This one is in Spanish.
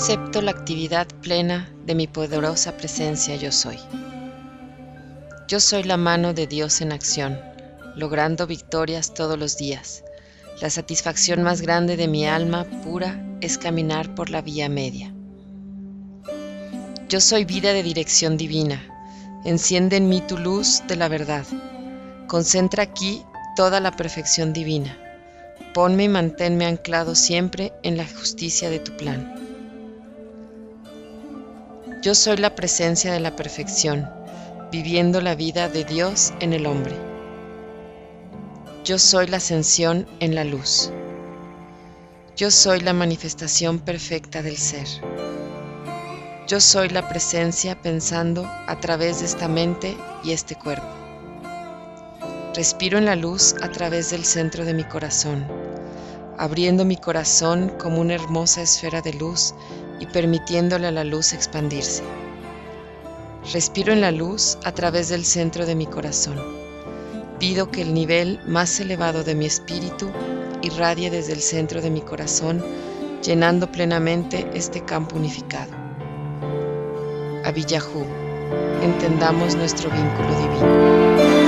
acepto la actividad plena de mi poderosa presencia yo soy. Yo soy la mano de Dios en acción, logrando victorias todos los días. La satisfacción más grande de mi alma pura es caminar por la vía media. Yo soy vida de dirección divina. Enciende en mí tu luz de la verdad. Concentra aquí toda la perfección divina. Ponme y manténme anclado siempre en la justicia de tu plan. Yo soy la presencia de la perfección, viviendo la vida de Dios en el hombre. Yo soy la ascensión en la luz. Yo soy la manifestación perfecta del ser. Yo soy la presencia pensando a través de esta mente y este cuerpo. Respiro en la luz a través del centro de mi corazón, abriendo mi corazón como una hermosa esfera de luz y permitiéndole a la luz expandirse. Respiro en la luz a través del centro de mi corazón. Pido que el nivel más elevado de mi espíritu irradie desde el centro de mi corazón, llenando plenamente este campo unificado. Aviyahu, entendamos nuestro vínculo divino.